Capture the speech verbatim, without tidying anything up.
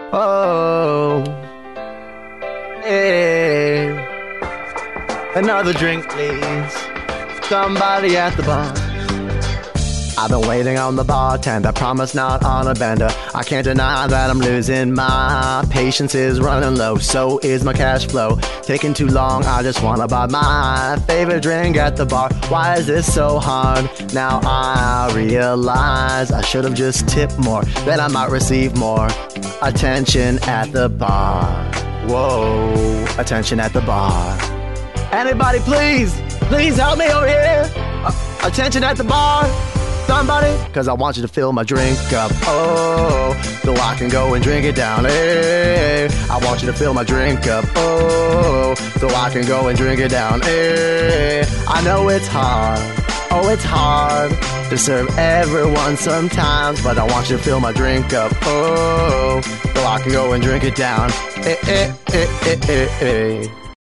Oh, hey. Another drink, please. Somebody at the bar. I've been waiting on the bartender, promise not on a bender. I can't deny that I'm losing my patience is running low, so is my cash flow. Taking too long, I just wanna buy my favorite drink at the bar. Why is this so hard? Now I realize I should've just tipped more, then I might receive more attention at the bar. Whoa, attention at the bar. Anybody please, please help me over here. Uh, attention at the bar. Somebody, cause I want you to fill my drink up, oh, so I can go and drink it down, hey. I want you to fill my drink up, oh, so I can go and drink it down, hey. I know it's hard, oh, it's hard to serve everyone sometimes, but I want you to fill my drink up, oh, so I can go and drink it down, hey, hey, hey, hey, hey, hey.